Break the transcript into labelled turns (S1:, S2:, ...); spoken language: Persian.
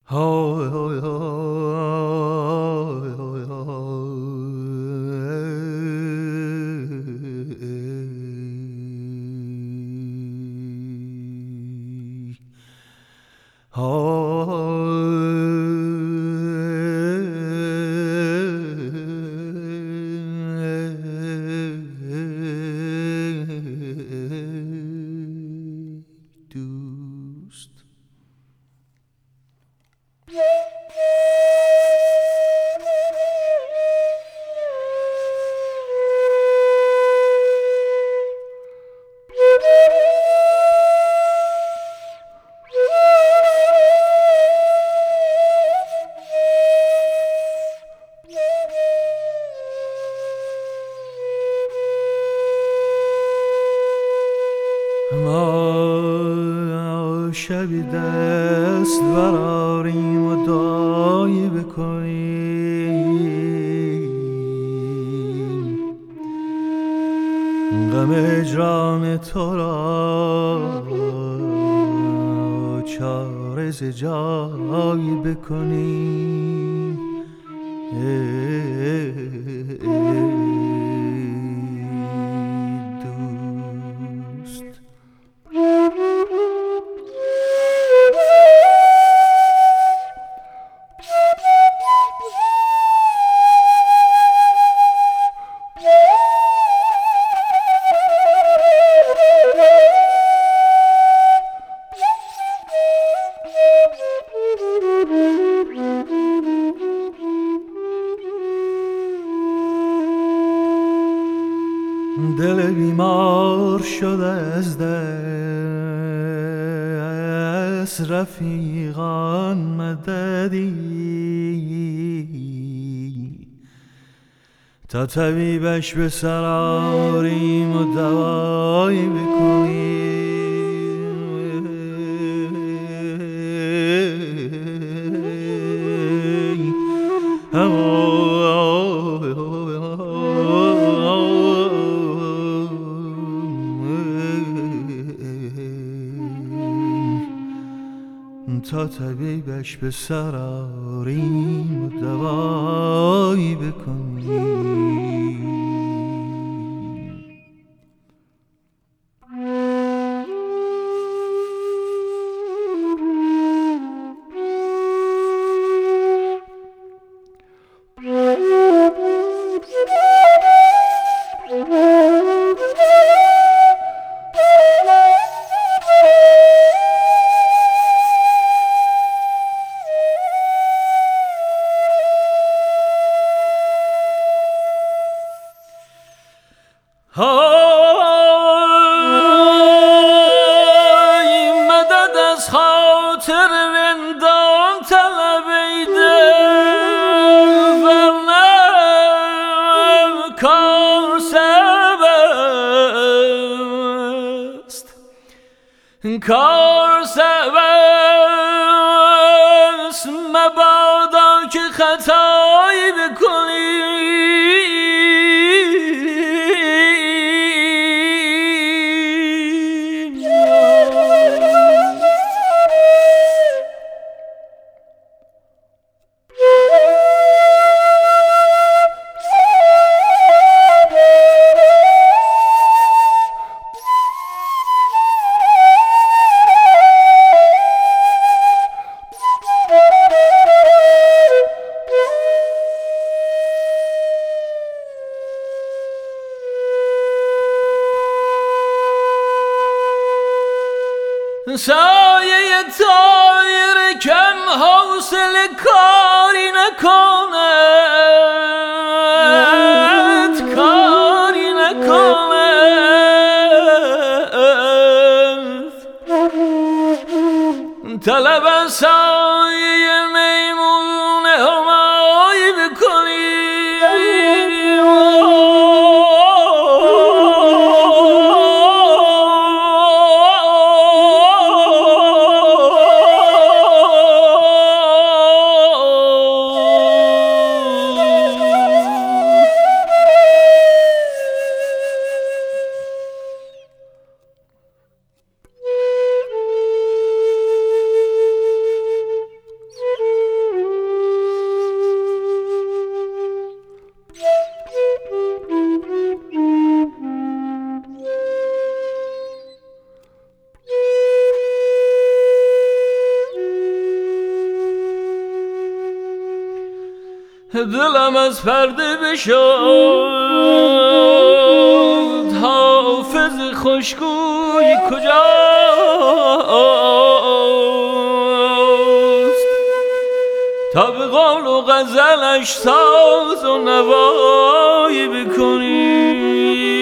S1: دوست ما شبی دست براریم و دعایی بکنیم، غم هجران تو را چاره ز جایی بکنیم. دوست دل بیمار شده از دست رفیقان مددی، تا طبیبش به سر آریم و دوایی بکنیم. تا طبیبش به سر آریم و دوایی بکنیم. های مدد از خاطر رندان طلب ایده، ورنه کار سب است، کار سب است، مبادا که خطایی بکنی. سایه طایر کم حوصله کاری نکند، کاری نکند. طلب از سایه میمون همایی بکنی. دلم از پرده بشد حافظ خوشگوی کجاست تا به قول و غزلش ساز و نوایی بکنی